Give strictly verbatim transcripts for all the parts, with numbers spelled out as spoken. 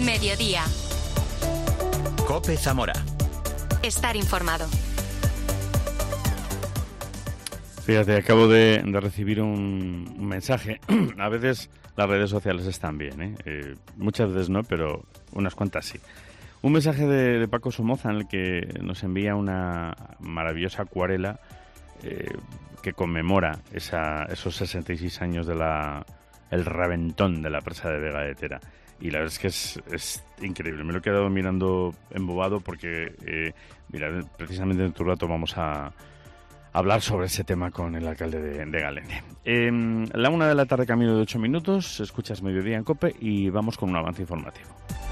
Mediodía. COPE Zamora. Estar informado. Fíjate, acabo de, de recibir un, un mensaje. A veces las redes sociales están bien, ¿eh? Eh, muchas veces no, pero unas cuantas sí. Un mensaje de, de Paco Somoza en el que nos envía una maravillosa acuarela eh, que conmemora esa, esos sesenta y seis años de la el reventón de la presa de Vega de Tera. Y la verdad es que es, es increíble. Me lo he quedado mirando embobado porque, eh, mira, precisamente en tu rato vamos a hablar sobre ese tema con el alcalde de, de Galende. Eh, la una de la tarde, camino de ocho minutos, escuchas Mediodía en COPE y vamos con un avance informativo.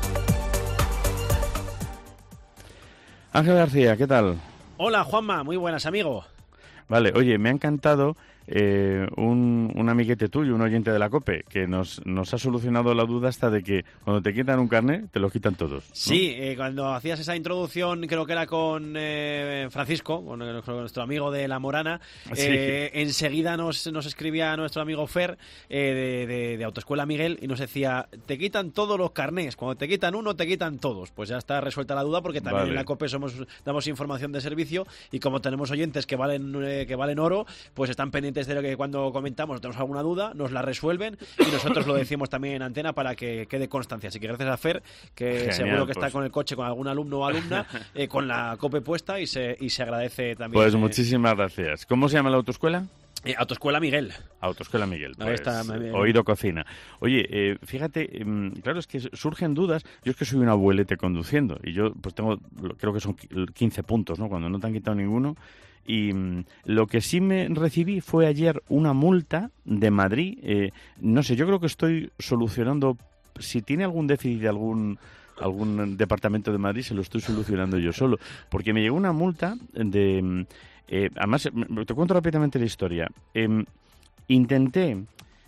Ángel García, ¿qué tal? Hola, Juanma, muy buenas, amigo. Vale, oye, me ha encantado eh, un, un amiguete tuyo, un oyente de la COPE, que nos, nos ha solucionado la duda hasta de que cuando te quitan un carnet, te lo quitan todos, ¿no? Sí, eh, cuando hacías esa introducción, creo que era con eh, Francisco, con, con nuestro amigo de La Morana, Sí. eh, enseguida nos, nos escribía nuestro amigo Fer eh, de, de, de Autoescuela Miguel y nos decía, te quitan todos los carnés, cuando te quitan uno, te quitan todos. Pues ya está resuelta la duda porque también Vale. en la COPE somos, damos información de servicio y como tenemos oyentes que valen, eh, que valen oro, pues están pendientes de lo que cuando comentamos tenemos alguna duda, nos la resuelven y nosotros lo decimos también en antena para que quede constancia. Así que gracias a Fer, que Genial, seguro que pues. está con el coche con algún alumno o alumna, eh, con la COPE puesta y se, y se agradece también. Pues eh, muchísimas gracias. ¿Cómo se llama la autoescuela? eh, Autoescuela Miguel. Autoescuela Miguel, Ahí pues, está, me- oído cocina. Oye, eh, fíjate, em, claro, es que surgen dudas. Yo es que soy un abuelete conduciendo y yo pues tengo, lo- creo que son quince puntos, ¿no? Cuando no te han quitado ninguno. Y mm, lo que sí me recibí fue ayer una multa de Madrid. Eh, no sé, yo creo que estoy solucionando, si tiene algún déficit de algún algún departamento de Madrid, se lo estoy solucionando yo solo. Porque me llegó una multa de... mm, eh, además, mm, te cuento rápidamente la historia. Em, intenté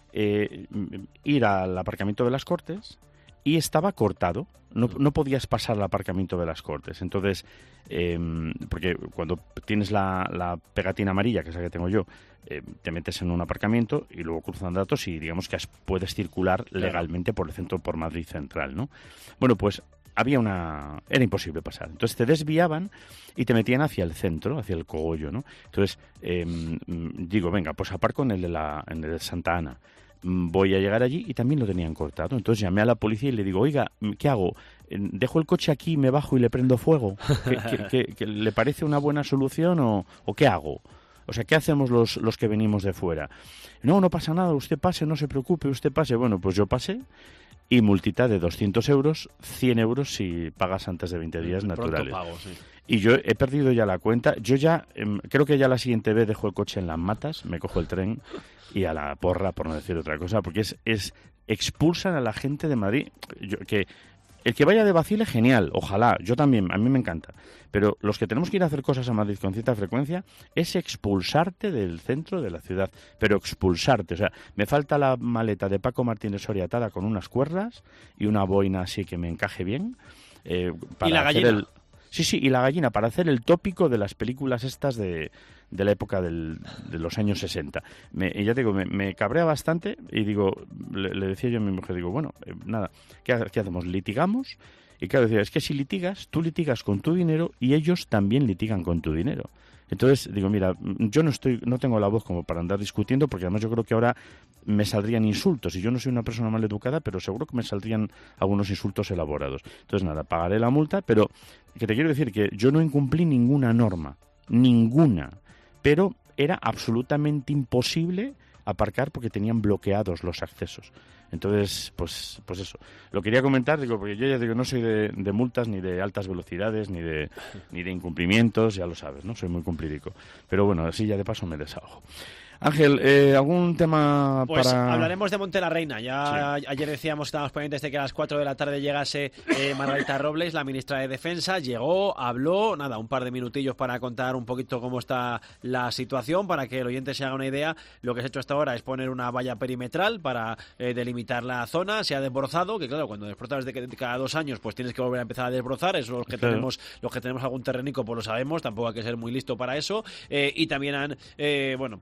eh, ir al aparcamiento de las Cortes y estaba cortado. No, no podías pasar al aparcamiento de las Cortes. Entonces, eh, porque cuando tienes la, la pegatina amarilla, que es la que tengo yo, eh, te metes en un aparcamiento y luego cruzan datos y digamos que as- puedes circular legalmente por el centro, por Madrid Central, ¿no? Bueno, pues había una... era imposible pasar. Entonces te desviaban y te metían hacia el centro, hacia el cogollo, ¿no? Entonces, eh, mm, digo, venga, pues aparco en el de, la, en el de Santa Ana. Mm, Voy a llegar allí y también lo tenían cortado. Entonces llamé a la policía y le digo, oiga, ¿qué hago? Eh, ¿Dejo el coche aquí, me bajo y le prendo fuego? ¿Qué, qué- qué- qué- le parece una buena solución o, o qué hago? O sea, ¿qué hacemos los, los que venimos de fuera? No, no pasa nada, usted pase, no se preocupe, usted pase. Bueno, pues yo pasé y multita de doscientos euros, cien euros si pagas antes de veinte días Pronto naturales. pago, sí. Y yo he perdido ya la cuenta. Yo ya, em, creo que ya la siguiente vez dejo el coche en Las Matas, me cojo el tren y a la porra, por no decir otra cosa, porque es, es expulsan a la gente de Madrid. Yo- que el que vaya de vacile, genial, ojalá, yo también, a mí me encanta. Pero los que tenemos que ir a hacer cosas a Madrid con cierta frecuencia es expulsarte del centro de la ciudad, pero expulsarte. O sea, me falta la maleta de Paco Martínez Soria atada con unas cuerdas y una boina así que me encaje bien. eh, para ¿Y la hacer gallina? el- Sí, sí, y la gallina, para hacer el tópico de las películas estas de, de la época del, de los años sesenta. Me, y ya te digo, me, me cabrea bastante y digo, le, le decía yo a mi mujer, digo, bueno, eh, nada, ¿qué, ha- qué hacemos? ¿Litigamos? Y claro, decía, es que si litigas, tú litigas con tu dinero y ellos también litigan con tu dinero. Entonces, digo, mira, yo no estoy, no tengo la voz como para andar discutiendo, porque además yo creo que ahora me saldrían insultos, y yo no soy una persona mal educada, pero seguro que me saldrían algunos insultos elaborados. Entonces, nada, pagaré la multa, pero que te quiero decir que yo no incumplí ninguna norma, ninguna, pero era absolutamente imposible aparcar porque tenían bloqueados los accesos. Entonces, pues pues eso. Lo quería comentar, digo, porque yo ya digo, no soy de, de multas, ni de altas velocidades, ni de ni de incumplimientos, ya lo sabes, ¿no? Soy muy cumplidico. Pero bueno, así ya de paso me desahogo. Ángel, eh, ¿algún tema Pues para...? hablaremos de Monte la Reina. Ya ayer decíamos que estábamos pendientes de que a las cuatro de la tarde llegase eh, Margarita Robles, la ministra de Defensa. Llegó, habló, nada, un par de minutillos para contar un poquito cómo está la situación, para que el oyente se haga una idea. Lo que se ha hecho hasta ahora es poner una valla perimetral para eh, delimitar la zona. Se ha desbrozado, que claro, cuando desbrozas de, que- de cada dos años, pues tienes que volver a empezar a desbrozar. Eso los que Claro. tenemos, los que tenemos algún terrenico, pues lo sabemos. Tampoco hay que ser muy listo para eso. Eh, y también han, eh, bueno, pues, pues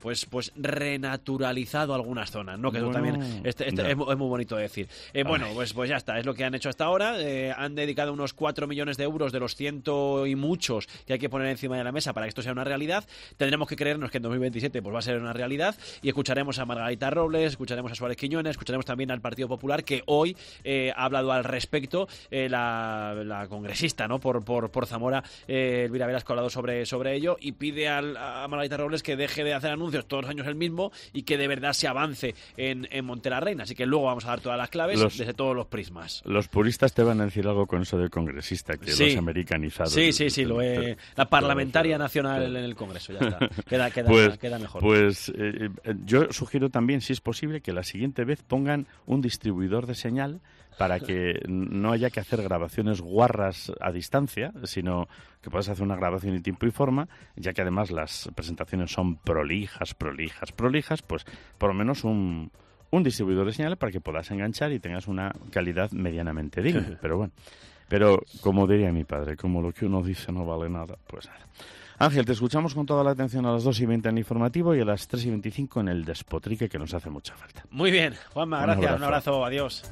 pues renaturalizado algunas zonas, ¿no? Que eso Bueno, también este, este ya. es, mu- es muy bonito de decir. Eh, bueno, Ay. pues, pues ya está, es lo que han hecho hasta ahora. Eh, han dedicado unos cuatro millones de euros de los ciento y muchos que hay que poner encima de la mesa para que esto sea una realidad. Tendremos que creernos que en dos mil veintisiete pues va a ser una realidad y escucharemos a Margarita Robles, escucharemos a Suárez Quiñones, escucharemos también al Partido Popular, que hoy eh, ha hablado al respecto eh, la, la congresista, ¿no? Por, por, por Zamora, eh, Elvira Velasco ha hablado sobre, sobre ello y pide al, a Margarita Robles que deje de hacer anuncios todos los años el mismo y que de verdad se avance en, en Montelarreina. Así que luego vamos a dar todas las claves Los- desde todos los prismas. Los puristas te van a decir algo con eso del congresista, que Sí. los americanizados. Sí, sí, sí, lo he, Pero- la parlamentaria pero- nacional pero- en el Congreso, ya está. Queda, queda, Pues, queda mejor. pues eh, eh, yo sugiero también, si es posible, que la siguiente vez pongan un distribuidor de señal para que no haya que hacer grabaciones guarras a distancia, sino que puedas hacer una grabación en tiempo y forma, ya que además las presentaciones son prolijas, prolijas, prolijas, pues por lo menos un, un distribuidor de señal para que puedas enganchar y tengas una calidad medianamente digna. Pero bueno, pero como diría mi padre, como lo que uno dice no vale nada, pues nada. Ángel, te escuchamos con toda la atención a las dos y veinte en el informativo y a las tres y veinticinco en el despotrique, que nos hace mucha falta. Muy bien, Juanma, Un gracias, abrazo. un abrazo, adiós.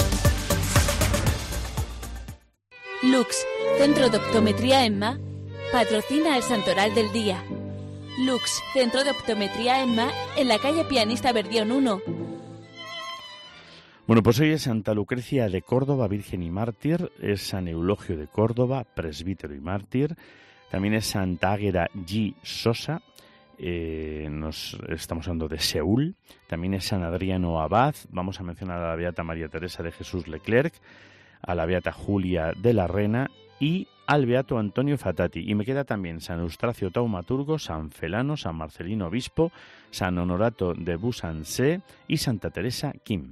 Lux, Centro de Optometría EMMA, patrocina el Santoral del Día. Lux, Centro de Optometría EMMA, en la calle Pianista Verdión uno. Bueno, pues hoy es Santa Lucrecia de Córdoba, Virgen y Mártir, es San Eulogio de Córdoba, presbítero y mártir, también es Santa Águeda G. Sosa, eh, nos estamos hablando de Seúl, también es San Adriano Abad, vamos a mencionar a la Beata María Teresa de Jesús Leclerc, a la Beata Julia de la Rena y al Beato Antonio Fatati. Y me queda también San Eustacio Taumaturgo, San Felano, San Marcelino Obispo, San Honorato de Busansé y Santa Teresa Kim.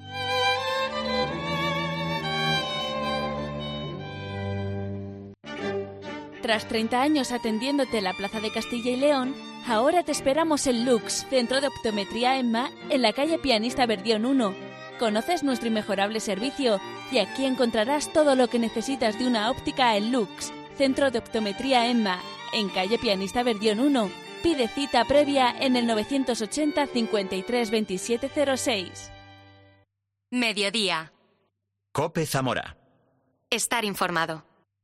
Tras treinta años atendiéndote en la Plaza de Castilla y León, ahora te esperamos en Lux, Centro de Optometría EMMA, en la calle Pianista Verdión uno. Conoces nuestro inmejorable servicio y aquí encontrarás todo lo que necesitas de una óptica en Lux, Centro de Optometría EMMA, en calle Pianista Verdión uno. Pide cita previa en el novecientos ochenta cincuenta y tres veintisiete cero seis. Mediodía. Cope Zamora. Estar informado.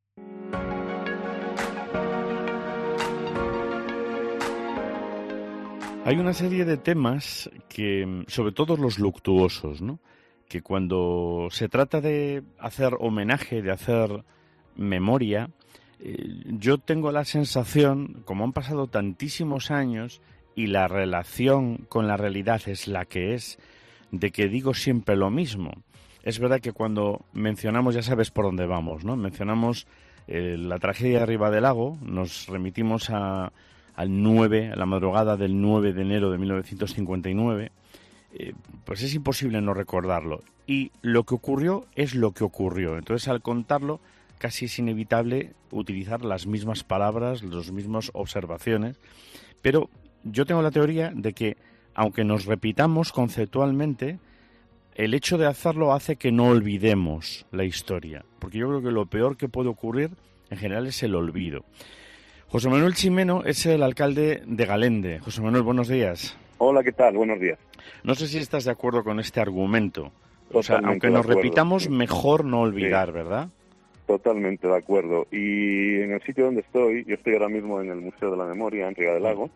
Hay una serie de temas que, sobre todo los luctuosos, ¿no?, que cuando se trata de hacer homenaje, de hacer memoria, eh, yo tengo la sensación, como han pasado tantísimos años y la relación con la realidad es la que es, de que digo siempre lo mismo. Es verdad que cuando mencionamos, ya sabes por dónde vamos, ¿no? Mencionamos eh, la tragedia de Ribadelago, nos remitimos a, al nueve, a la madrugada del nueve de enero de mil novecientos cincuenta y nueve, eh, pues es imposible no recordarlo. Y lo que ocurrió es lo que ocurrió. Entonces, al contarlo, casi es inevitable utilizar las mismas palabras, las mismas observaciones. Pero yo tengo la teoría de que, aunque nos repitamos conceptualmente, el hecho de hacerlo hace que no olvidemos la historia. Porque yo creo que lo peor que puede ocurrir, en general, es el olvido. José Manuel Chimeno es el alcalde de Galende. José Manuel, buenos días. Hola, ¿qué tal? Buenos días. No sé si estás de acuerdo con este argumento. O sea, Totalmente aunque de nos acuerdo. repitamos, mejor no olvidar, Sí. ¿verdad? Totalmente de acuerdo. Y en el sitio donde estoy, yo estoy ahora mismo en el Museo de la Memoria, en Riga del Lago,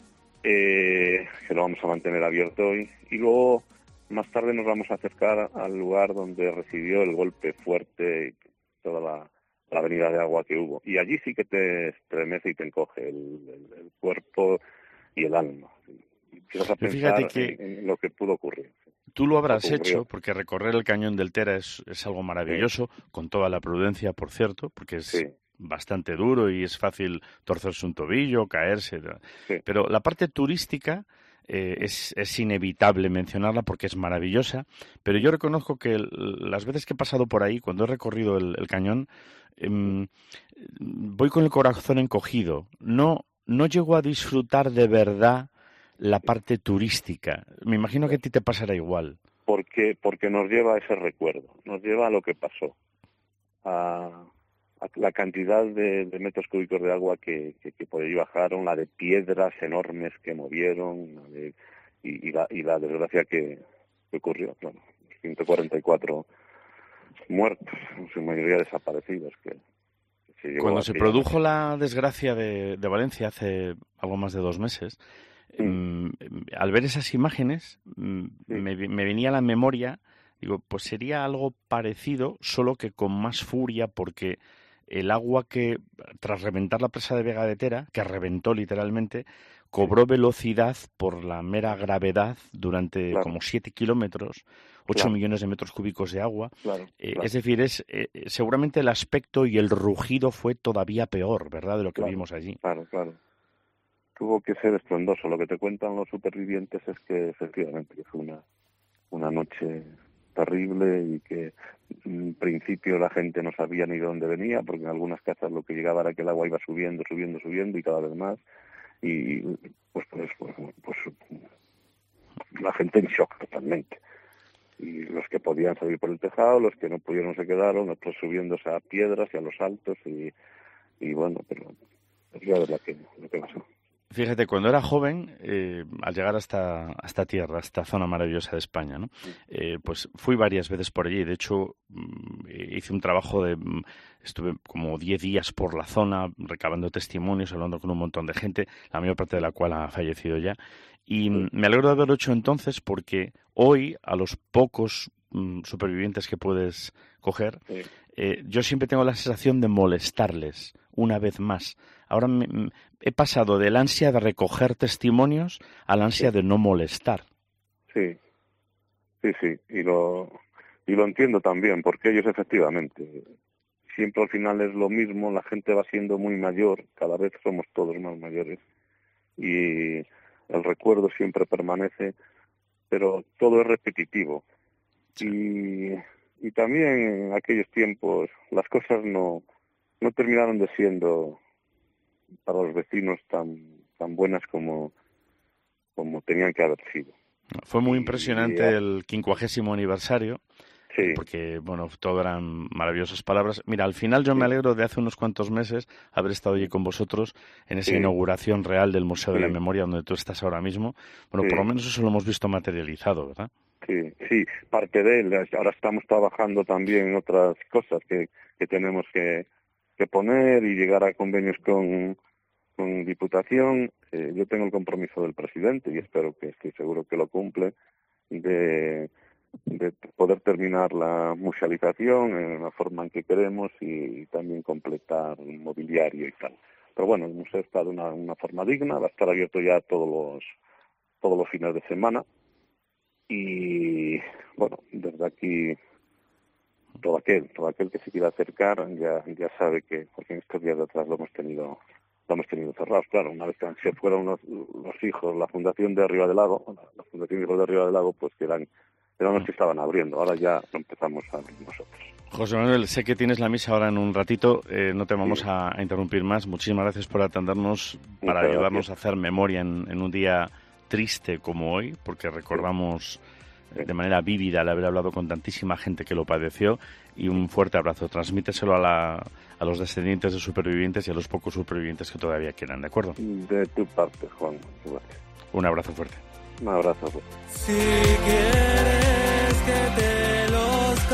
eh, que lo vamos a mantener abierto hoy. Y luego, más tarde, nos vamos a acercar al lugar donde recibió el golpe fuerte y toda la, la avenida de agua que hubo. Y allí sí que te estremece y te encoge el, el- el cuerpo y el alma. Y empiezas a Pero pensar fíjate que- en, en lo que pudo ocurrir. Tú lo habrás Ocurrió. hecho, porque recorrer el cañón del Tera es, es algo maravilloso, con toda la prudencia, por cierto, porque es Sí. bastante duro y es fácil torcerse un tobillo, caerse. Sí. Pero la parte turística eh, es, es inevitable mencionarla porque es maravillosa, pero yo reconozco que el- las veces que he pasado por ahí, cuando he recorrido el, el cañón, em, voy con el corazón encogido. No, no llego a disfrutar de verdad la parte turística. Me imagino que a ti te pasará igual. porque porque nos lleva a ese recuerdo, nos lleva a lo que pasó, a, la cantidad de, de metros cúbicos de agua que, que, que por allí bajaron, la de piedras enormes que movieron, la de, y, y, la, y la desgracia que, que ocurrió, claro, ciento cuarenta y cuatro muertos, en su mayoría desaparecidos. Que, que se Cuando se produjo la desgracia de, de Valencia hace algo más de dos meses, sí. mmm, al ver esas imágenes, mmm, sí. me, me venía a la memoria, digo, pues sería algo parecido, solo que con más furia, porque el agua que, tras reventar la presa de Vega de Tera, que reventó literalmente, cobró velocidad por la mera gravedad durante claro. como siete kilómetros, ocho claro. millones de metros cúbicos de agua. Claro, eh, claro. Es decir, es eh, seguramente el aspecto y el rugido fue todavía peor, ¿verdad?, de lo que claro, vimos allí. Claro, claro. Tuvo que ser estruendoso. Lo que te cuentan los supervivientes es que efectivamente que fue una, una noche terrible y que en principio la gente no sabía ni de dónde venía, porque en algunas casas lo que llegaba era que el agua iba subiendo, subiendo, subiendo y cada vez más. Y pues, pues, pues, pues la gente en shock totalmente. Y los que podían salir por el tejado, los que no pudieron se quedaron, otros subiéndose a piedras y a los altos y, y bueno, pero ya es lo que, lo que pasó. Fíjate, cuando era joven, eh, al llegar a esta, a esta tierra, a esta zona maravillosa de España, ¿no? Eh, pues fui varias veces por allí. De hecho, hice un trabajo de... Estuve como diez días por la zona, recabando testimonios, hablando con un montón de gente, la mayor parte de la cual ha fallecido ya. Y me alegro de haberlo hecho entonces porque hoy, a los pocos mm, supervivientes que puedes coger, eh, yo siempre tengo la sensación de molestarles una vez más. Ahora me, me, he pasado del ansia de recoger testimonios al ansia de no molestar. Sí, sí, sí, y lo, y lo entiendo también, porque ellos efectivamente, siempre al final es lo mismo, la gente va siendo muy mayor, cada vez somos todos más mayores, y el recuerdo siempre permanece, pero todo es repetitivo. Sí. Y, y también en aquellos tiempos las cosas no, no terminaron de siendo para los vecinos tan tan buenas como, como tenían que haber sido. Fue muy impresionante y, el quincuagésimo aniversario, sí. porque, bueno, todo eran maravillosas palabras. Mira, al final yo sí. me alegro de hace unos cuantos meses haber estado allí con vosotros en esa sí. inauguración real del Museo sí. de la Memoria, donde tú estás ahora mismo. Bueno, sí. por lo menos eso lo hemos visto materializado, ¿verdad? Sí, sí, parte de él. Ahora estamos trabajando también en otras cosas que, que tenemos que, que poner y llegar a convenios con... con Diputación. Eh, yo tengo el compromiso del presidente y espero que estoy seguro que lo cumple de, de poder terminar la musealización en la forma en que queremos y, y también completar el mobiliario y tal. Pero bueno, el museo está de una, una forma digna, va a estar abierto ya todos los todos los fines de semana y bueno, desde aquí todo aquel, todo aquel que se quiera acercar ya ya sabe que, porque en estos días de atrás lo hemos tenido lo hemos tenido cerrados, claro, una vez que se fueron los, los hijos, la fundación de Arriba del Lago, la fundación Hijos de Arriba del Lago, pues que eran, eran los que estaban abriendo, ahora ya lo empezamos a abrir nosotros. José Manuel, sé que tienes la misa ahora en un ratito, eh, no te vamos sí. a, a interrumpir más, muchísimas gracias por atendernos, Muchas para gracias. ayudarnos a hacer memoria en, en un día triste como hoy, porque recordamos sí. de manera vívida el haber hablado con tantísima gente que lo padeció, y un fuerte abrazo, transmíteselo a la... a los descendientes de supervivientes y a los pocos supervivientes que todavía quedan, ¿de acuerdo? De tu parte, Juan. Gracias. Un abrazo fuerte. Un abrazo fuerte. Si quieres que te los...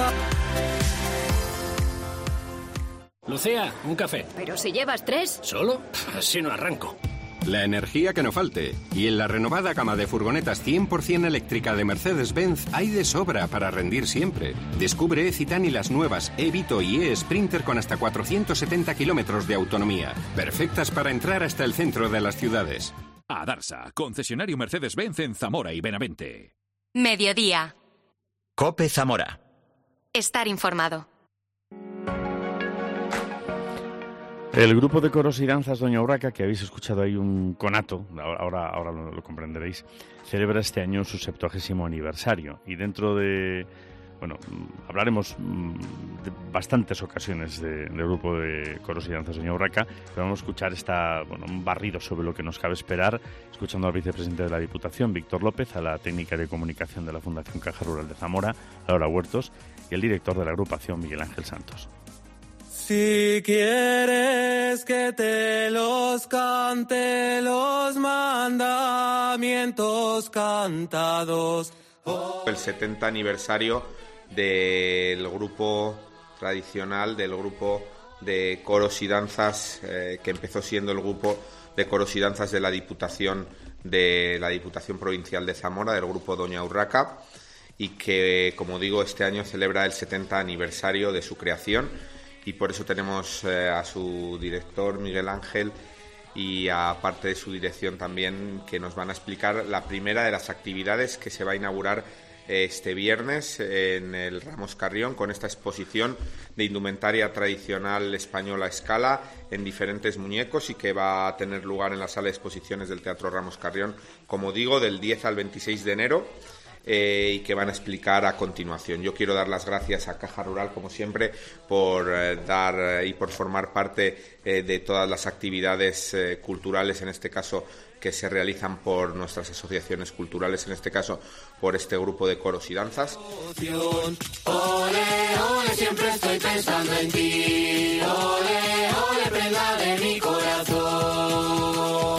Lucía, un café. Pero si llevas tres. ¿Solo? Así no arranco. La energía que no falte. Y en la renovada gama de furgonetas cien por ciento eléctrica de Mercedes-Benz hay de sobra para rendir siempre. Descubre E-Citan y las nuevas E-Vito y E-Sprinter con hasta cuatrocientos setenta kilómetros de autonomía. Perfectas para entrar hasta el centro de las ciudades. Adarsa, concesionario Mercedes-Benz en Zamora y Benavente. Mediodía. COPE Zamora. Estar informado. El grupo de coros y danzas Doña Urraca, que habéis escuchado ahí un conato, ahora, ahora lo, lo comprenderéis, celebra este año su septuagésimo aniversario. Y dentro de, bueno, hablaremos de bastantes ocasiones de, del grupo de coros y danzas Doña Urraca, pero vamos a escuchar esta, bueno, un barrido sobre lo que nos cabe esperar, escuchando al vicepresidente de la Diputación, Víctor López, a la técnica de comunicación de la Fundación Caja Rural de Zamora, Laura Huertos, y el director de la agrupación, Miguel Ángel Santos. Si quieres que te los cante los mandamientos cantados. Oh. El setenta aniversario del grupo tradicional, del grupo de coros y danzas, eh, que empezó siendo el grupo de coros y danzas de la Diputación de la Diputación Provincial de Zamora, del grupo Doña Urraca, y que, como digo, este año celebra el setenta aniversario de su creación, y por eso tenemos eh, a su director Miguel Ángel y a parte de su dirección también, que nos van a explicar la primera de las actividades que se va a inaugurar este viernes en el Ramos Carrión, con esta exposición de indumentaria tradicional española a escala en diferentes muñecos, y que va a tener lugar en la sala de exposiciones del Teatro Ramos Carrión, como digo, del diez al veintiséis de enero. Eh, y que van a explicar a continuación. Yo quiero dar las gracias a Caja Rural, como siempre, por eh, dar eh, y por formar parte eh, de todas las actividades eh, culturales, en este caso, que se realizan por nuestras asociaciones culturales, en este caso por este grupo de coros y danzas. Ole, ole, siempre estoy pensando en ti. Ole, ole, prenda de mi corazón.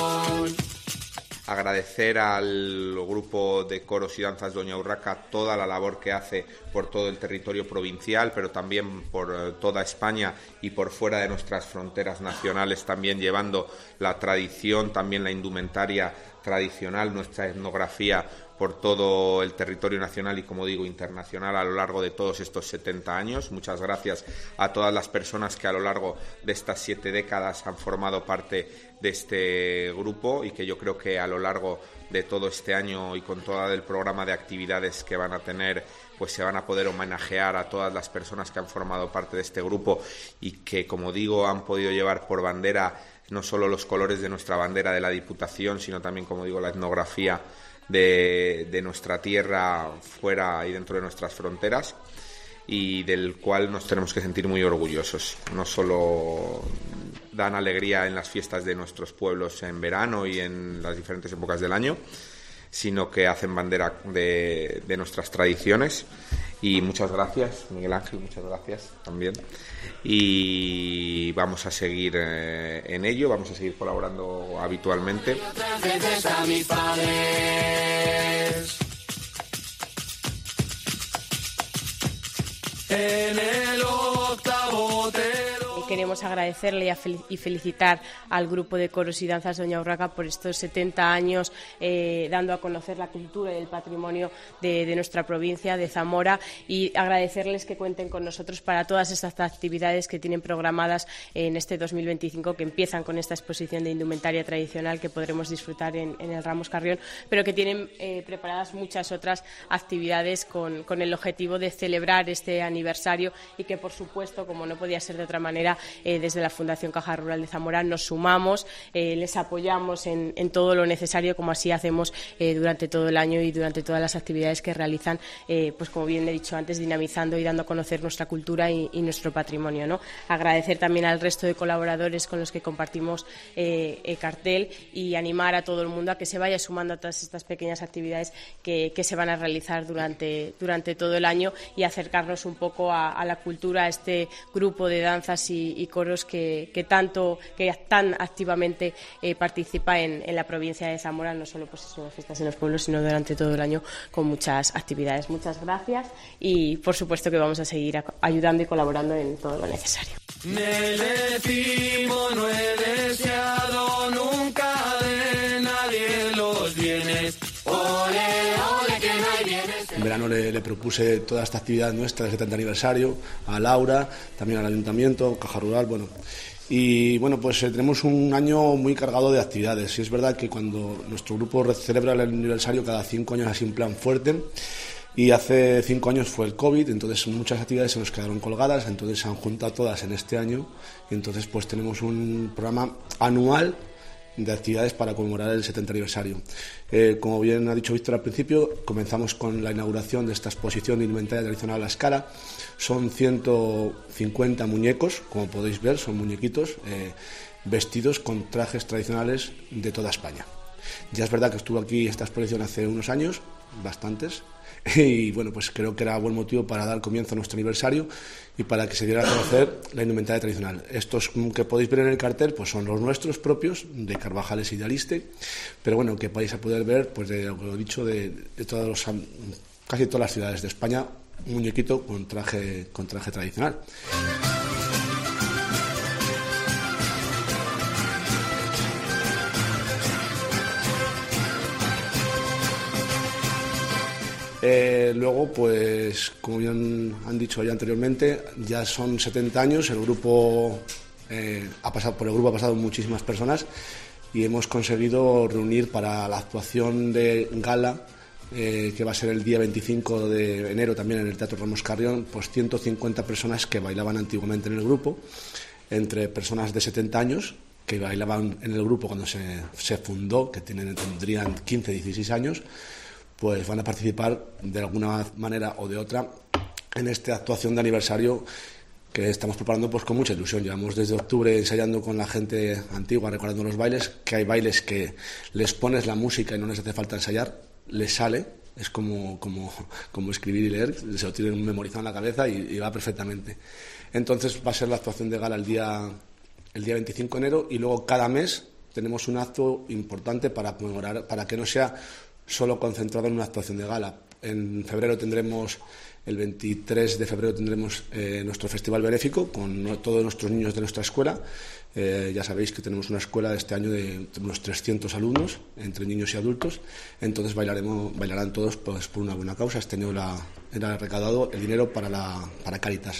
Agradecer al grupo de coros y danzas Doña Urraca toda la labor que hace por todo el territorio provincial, pero también por toda España y por fuera de nuestras fronteras nacionales, también llevando la tradición, también la indumentaria tradicional, nuestra etnografía por todo el territorio nacional y, como digo, internacional a lo largo de todos estos setenta años. Muchas gracias a todas las personas que a lo largo de estas siete décadas han formado parte de este grupo, y que yo creo que a lo largo de todo este año y con todo el programa de actividades que van a tener, pues se van a poder homenajear a todas las personas que han formado parte de este grupo y que, como digo, han podido llevar por bandera no solo los colores de nuestra bandera de la Diputación, sino también, como digo, la etnografía de, de nuestra tierra fuera y dentro de nuestras fronteras, y del cual nos tenemos que sentir muy orgullosos. No solo dan alegría en las fiestas de nuestros pueblos en verano y en las diferentes épocas del año, sino que hacen bandera de, de nuestras tradiciones. Y muchas gracias, Miguel Ángel, muchas gracias también. Y vamos a seguir eh, en ello, vamos a seguir colaborando habitualmente. En el octavo queremos agradecerle y felicitar al grupo de coros y danzas Doña Urraca por estos setenta años eh, dando a conocer la cultura y el patrimonio de, de nuestra provincia, de Zamora, y agradecerles que cuenten con nosotros para todas estas actividades que tienen programadas en este dos mil veinticinco, que empiezan con esta exposición de indumentaria tradicional que podremos disfrutar en, en el Ramos Carrión, pero que tienen eh, preparadas muchas otras actividades con, con el objetivo de celebrar este aniversario, y que, por supuesto, como no podía ser de otra manera, Eh, desde la Fundación Caja Rural de Zamora nos sumamos, eh, les apoyamos en, en todo lo necesario, como así hacemos eh, durante todo el año y durante todas las actividades que realizan, eh, pues como bien he dicho antes, dinamizando y dando a conocer nuestra cultura y, y nuestro patrimonio, ¿no? Agradecer también al resto de colaboradores con los que compartimos eh, el cartel, y animar a todo el mundo a que se vaya sumando a todas estas pequeñas actividades que, que se van a realizar durante, durante todo el año, y acercarnos un poco a, a la cultura, a este grupo de danzas y y coros que, que tanto, que tan activamente eh, participa en, en la provincia de Zamora, no solo pues en las fiestas en los pueblos, sino durante todo el año, con muchas actividades. Muchas gracias, y por supuesto que vamos a seguir a, ayudando y colaborando en todo lo necesario. No he deseado nunca de nadie los bienes. Ole, ole, que no hay bienes. En verano le, le propuse toda esta actividad nuestra del setenta aniversario a Laura, también al Ayuntamiento, Caja Rural, bueno. Y bueno, pues eh, tenemos un año muy cargado de actividades. Y es verdad que cuando nuestro grupo celebra el aniversario cada cinco años, así en plan fuerte, y hace cinco años fue el COVID, entonces muchas actividades se nos quedaron colgadas, entonces se han juntado todas en este año, y entonces pues tenemos un programa anual de actividades para conmemorar el setenta aniversario. Eh, como bien ha dicho Víctor al principio, comenzamos con la inauguración de esta exposición de indumentaria tradicional a la escala. Son ciento cincuenta muñecos, como podéis ver, son muñequitos eh, vestidos con trajes tradicionales de toda España. Ya es verdad que estuvo aquí esta exposición hace unos años, bastantes, Y bueno, pues creo que era buen motivo para dar comienzo a nuestro aniversario y para que se diera a conocer la indumentaria tradicional. Estos que podéis ver en el cartel pues son los nuestros propios, de Carvajales y de Aliste, pero bueno, que vais a poder ver, pues de lo que he dicho, de, de todos los, casi todas las ciudades de España, un muñequito con traje, con traje tradicional. Eh, luego, pues, como bien han dicho ya anteriormente, ya son setenta años, el grupo eh, ha pasado, por el grupo ha pasado muchísimas personas y hemos conseguido reunir para la actuación de gala, eh, que va a ser el día veinticinco de enero también en el Teatro Ramos Carrión, pues ciento cincuenta personas que bailaban antiguamente en el grupo, entre personas de setenta años que bailaban en el grupo cuando se, se fundó, que tienen, tendrían quince, dieciséis años, pues van a participar de alguna manera o de otra en esta actuación de aniversario que estamos preparando pues con mucha ilusión. Llevamos desde octubre ensayando con la gente antigua, recordando los bailes, que hay bailes que les pones la música y no les hace falta ensayar, les sale, es como, como, como escribir y leer, se lo tienen memorizado en la cabeza y, y va perfectamente. Entonces va a ser la actuación de gala el día, el día veinticinco de enero y luego cada mes tenemos un acto importante para conmemorar, para que no sea solo concentrado en una actuación de gala. En febrero tendremos, el veintitrés de febrero tendremos eh, nuestro festival benéfico con no, todos nuestros niños de nuestra escuela. Eh, ya sabéis que tenemos una escuela de este año de unos trescientos alumnos, entre niños y adultos. Entonces bailaremos, bailarán todos pues, por una buena causa. Este año la, era recaudado el dinero para, la, para Cáritas.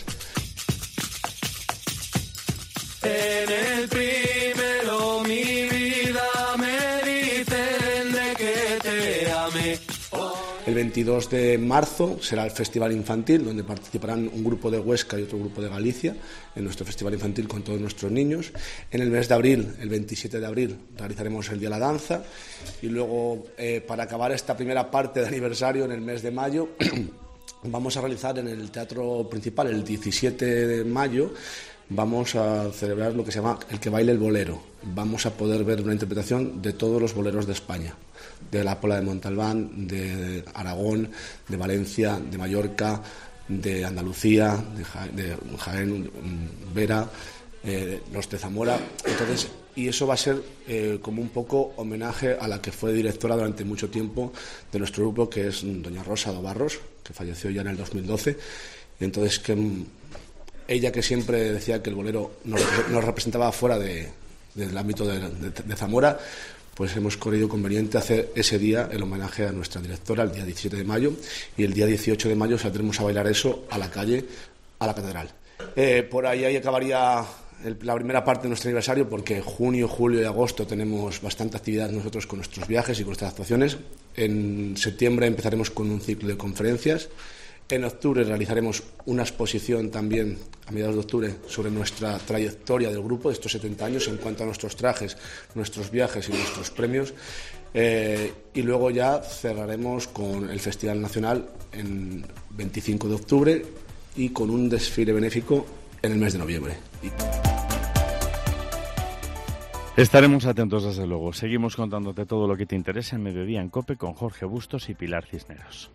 En el primero mi vida me dicen de que te amé. El veintidós de marzo será el Festival Infantil, donde participarán un grupo de Huesca y otro grupo de Galicia, en nuestro Festival Infantil con todos nuestros niños. En el mes de abril, el veintisiete de abril, realizaremos el Día de la Danza. Y luego, eh, para acabar esta primera parte de aniversario, en el mes de mayo, vamos a realizar en el Teatro Principal, el diecisiete de mayo, vamos a celebrar lo que se llama el que baile el bolero. Vamos a poder ver una interpretación de todos los boleros de España, de la Pola de Montalbán, de Aragón, de Valencia, de Mallorca, de Andalucía, de, ja de Jaén, Vera, eh, los de Zamora. Entonces, y eso va a ser eh, como un poco homenaje a la que fue directora durante mucho tiempo de nuestro grupo, que es doña Rosa Dobarros, que falleció ya en el dos mil doce. Y entonces, que ella, que siempre decía que el bolero nos, nos representaba fuera de, del ámbito de, de, de Zamora, pues hemos creído conveniente hacer ese día el homenaje a nuestra directora, el día diecisiete de mayo, y el día dieciocho de mayo saldremos a bailar eso a la calle, a la catedral. Eh, por ahí, ahí acabaría el, la primera parte de nuestro aniversario, porque junio, julio y agosto tenemos bastante actividad nosotros con nuestros viajes y con nuestras actuaciones. En septiembre empezaremos con un ciclo de conferencias. En octubre realizaremos una exposición también, a mediados de octubre, sobre nuestra trayectoria del grupo de estos setenta años en cuanto a nuestros trajes, nuestros viajes y nuestros premios. Eh, y luego ya cerraremos con el Festival Nacional en veinticinco de octubre y con un desfile benéfico en el mes de noviembre. Y... Estaremos atentos, desde luego. Seguimos contándote todo lo que te interesa en Mediodía en COPE con Jorge Bustos y Pilar Cisneros.